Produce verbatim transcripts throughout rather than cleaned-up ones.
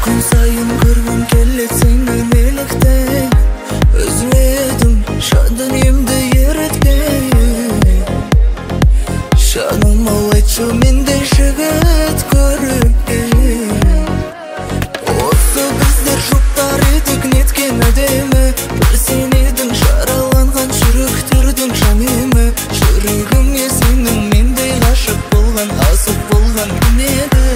Күн сайын көргім келеді сені неліктен. Өзіме шадын емді ереткен. Жаным ау айтшы менде жігіт көрген. Осы біздер жұптар едік неткен әдемі. Бір сен едің жараланған жүректердің жанемі. Жүрегіме сенің мендей ғашық болған, асық болған күн еді.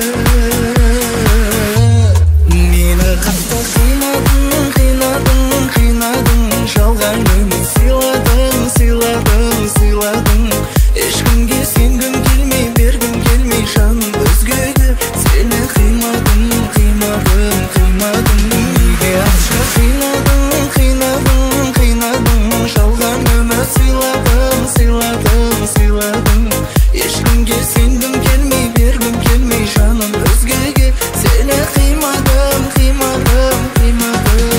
Мені қатты қинадың, қинадың, қинадың. Жалған үміт сыйладың, сыйладың, сыйладың. Ешкімге сенгім келмей, бергім келмей жаным өзгеге. Сені қимадым, қимадым, қимадым. Неге ақша қинадың, қинадың, қинадың. Жалған үміт сыйладың, сыйладың, сыйладың. Ешкімге сенгім келмей, бергім келмей жаным өзгеге. Сені қимадым, қимадым, қимадым.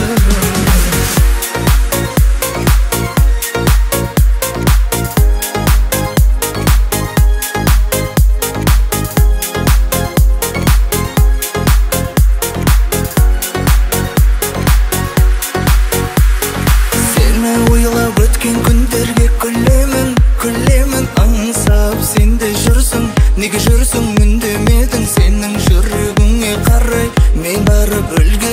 Сені ойлап өткен күндерге күлемін, күлемін. Аңсап сенде жүрсің, неге жүрсің үндемедің. Сенің жүрегіңе қарай мен барып өлген.